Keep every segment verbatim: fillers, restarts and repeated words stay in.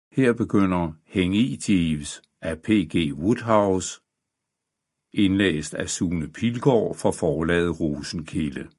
Her begynder Hæng i Jeeves af P G Wodehouse, indlæst af Sune Pilgaard fra forlaget Rosenkilde.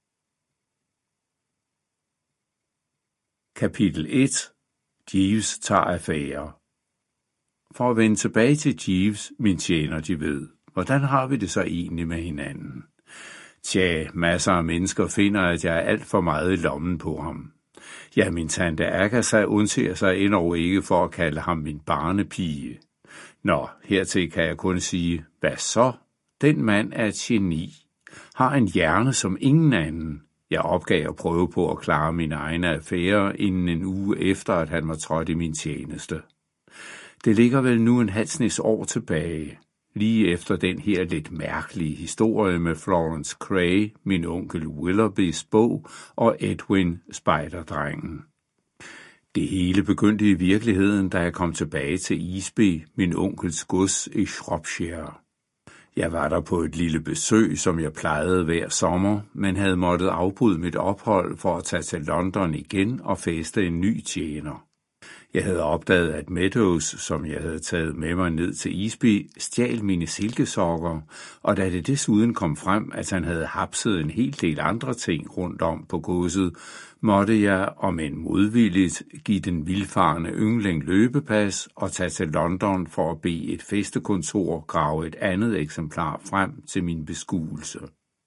Kapitel et. Jeeves tager affære. For at vende tilbage til Jeeves, min tjener, de ved, hvordan har vi det så egentlig med hinanden? Tja, masser af mennesker finder, at jeg er alt for meget i lommen på ham. Ja, min tante Agatha undser sig endnu ikke for at kalde ham min barnepige. Nå, hertil kan jeg kun sige, hvad så? Den mand er et geni. Har en hjerne som ingen anden. Jeg opgav at prøve på at klare mine egne affærer inden en uge efter, at han var trådt i min tjeneste. Det ligger vel nu en halv snes år tilbage, lige efter den her lidt mærkelige historie med Florence Cray, min onkel Willoughbys bog og Edwin, spejderdrengen. Det hele begyndte i virkeligheden, da jeg kom tilbage til Easby, min onkels gods i Shropshire. Jeg var der på et lille besøg, som jeg plejede hver sommer, men havde måttet afbryde mit ophold for at tage til London igen og fæste en ny tjener. Jeg havde opdaget, at Meadows, som jeg havde taget med mig ned til Easby, stjal mine silkesokker, og da det desuden kom frem, at han havde hapset en hel del andre ting rundt om på godset, måtte jeg, om end modvilligt, give den vildfarne yngling løbepas og tage til London for at bede et festekontor grave et andet eksemplar frem til min beskuelse.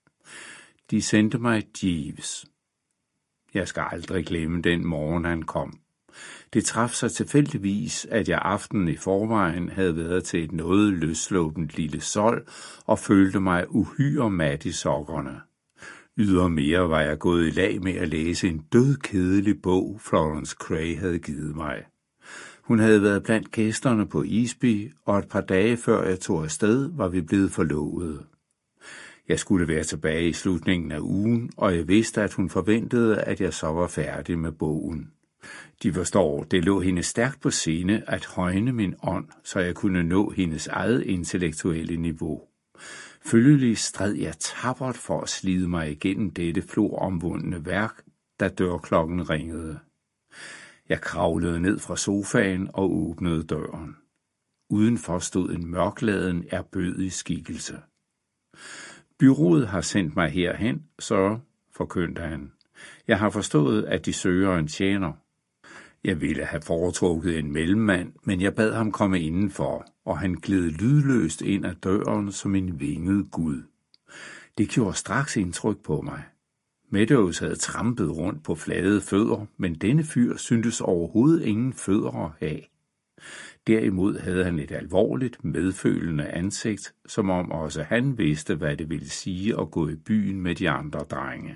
De sendte mig Jeeves. Jeg skal aldrig glemme den morgen, han kom. Det traf sig tilfældigvis, at jeg aftenen i forvejen havde været til et noget løsslåbent lille sold og følte mig uhyre mat i sokkerne. Ydermere var jeg gået i lag med at læse en dødkedelig bog, Florence Cray havde givet mig. Hun havde været blandt gæsterne på Easby, og et par dage før jeg tog afsted, var vi blevet forlovet. Jeg skulle være tilbage i slutningen af ugen, og jeg vidste, at hun forventede, at jeg så var færdig med bogen. De forstår, det lå hende stærkt på sinde at højne min ånd, så jeg kunne nå hendes eget intellektuelle niveau. Følgelig stred jeg tappert for at slide mig igennem dette floromvundne værk, da dørklokken ringede. Jeg kravlede ned fra sofaen og åbnede døren. Udenfor stod en mørkladen erbødig skikkelse. Bureauet har sendt mig herhen, så, forkyndte han. Jeg har forstået, at de søger en tjener. Jeg ville have foretrukket en mellemmand, men jeg bad ham komme indenfor, og han gled lydløst ind ad døren som en vinget gud. Det gjorde straks indtryk på mig. Meadows havde trampet rundt på flade fødder, men denne fyr syntes overhovedet ingen fødder at have. Derimod havde han et alvorligt, medfølende ansigt, som om også han vidste, hvad det ville sige at gå i byen med de andre drenge.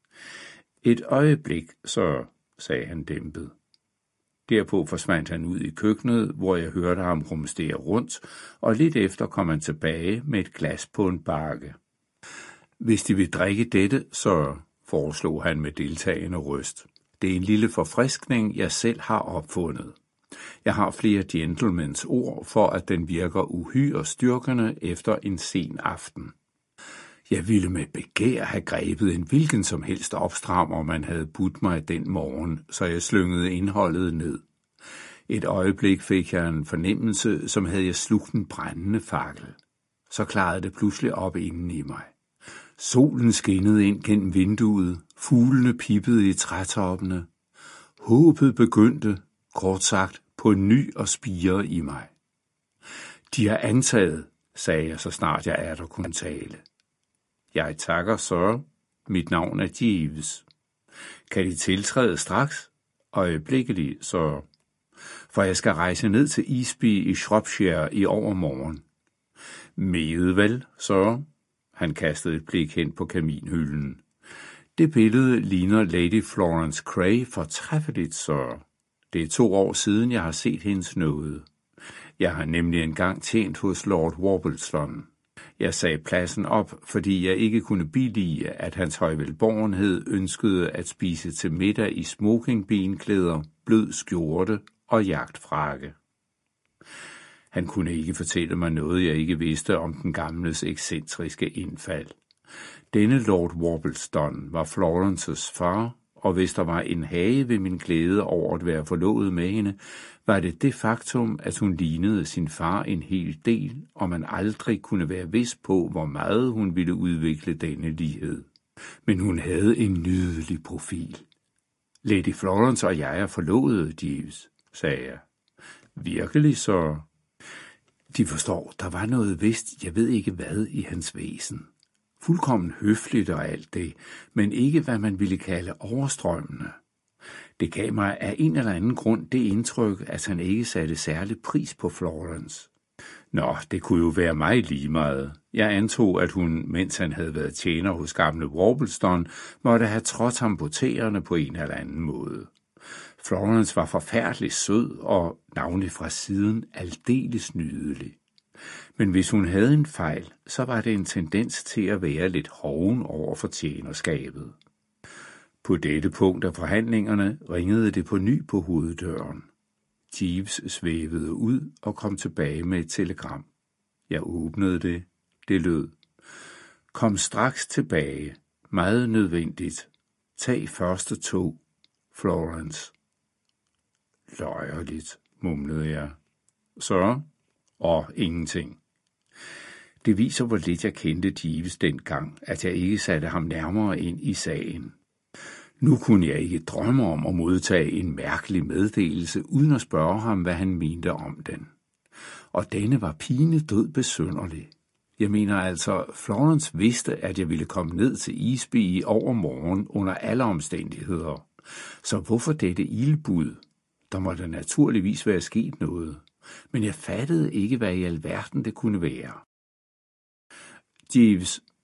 Et øjeblik, så, sagde han dæmpet. Derpå forsvandt han ud i køkkenet, hvor jeg hørte ham rumstere rundt, og lidt efter kom han tilbage med et glas på en bakke. Hvis de vil drikke dette, så, foreslog han med deltagende røst. Det er en lille forfriskning, jeg selv har opfundet. Jeg har flere gentlemans ord for, at den virker uhyre styrkende efter en sen aften. Jeg ville med begær have grebet en hvilken som helst opstrammer, man havde budt mig den morgen, så jeg slyngede indholdet ned. Et øjeblik fik jeg en fornemmelse, som havde jeg slugt en brændende fakkel. Så klarede det pludselig op inden i mig. Solen skinnede ind gennem vinduet, fuglene pippede i trætoppene. Håbet begyndte, kort sagt, på en ny og spire i mig. De er antaget, sagde jeg, så snart jeg er der kunne tale. Jeg takker, sir. Mit navn er Jeeves. Kan de tiltræde straks? Øjeblikkeligt, så. For jeg skal rejse ned til Easby i Shropshire i overmorgen. Med vel, sir. Han kastede et blik hen på kaminhylden. Det billede ligner Lady Florence Cray fortræffeligt, sir. Det er to år siden, jeg har set hendes nåde. Jeg har nemlig engang tjent hos Lord Warbleston. Jeg sagde pladsen op, fordi jeg ikke kunne billige, at hans højvelborgenhed ønskede at spise til middag i smokingbenklæder, blød skjorte og jagtfrakke. Han kunne ikke fortælle mig noget, jeg ikke vidste om den gamles ekscentriske indfald. Denne Lord Warbleston var Florences far, og hvis der var en hage ved min glæde over at være forlovet med hende, var det det faktum, at hun lignede sin far en hel del, og man aldrig kunne være vis på, hvor meget hun ville udvikle denne lighed. Men hun havde en nydelig profil. Lady Florence og jeg er forlovede, Jeeves, sagde jeg. Virkelig så? De forstår, der var noget vist, jeg ved ikke hvad, i hans væsen. Fuldkommen høfligt og alt det, men ikke hvad man ville kalde overstrømmende. Det gav mig af en eller anden grund det indtryk, at han ikke satte særlig pris på Florence. Nå, det kunne jo være mig lige meget. Jeg antog, at hun, mens han havde været tjener hos gamle Warbleston, måtte have trådt ham på tæerne på en eller anden måde. Florence var forfærdelig sød og navnlig fra siden aldeles nydelig. Men hvis hun havde en fejl, så var det en tendens til at være lidt hoven over for tjenerskabet. På dette punkt af forhandlingerne ringede det på ny på hoveddøren. Jeeves svævede ud og kom tilbage med et telegram. Jeg åbnede det. Det lød: Kom straks tilbage. Meget nødvendigt. Tag første tog. Florence. Løjerligt, mumlede jeg. Så? Og ingenting. Det viser, hvor lidt jeg kendte Jeeves dengang, at jeg ikke satte ham nærmere ind i sagen. Nu kunne jeg ikke drømme om at modtage en mærkelig meddelelse, uden at spørge ham, hvad han mente om den. Og denne var pinedød besynderlig. Jeg mener altså, Florence vidste, at jeg ville komme ned til Easby i overmorgen under alle omstændigheder. Så hvorfor dette ildbud? Der måtte naturligvis være sket noget. Men jeg fattede ikke, hvad i alverden det kunne være. Jeeves,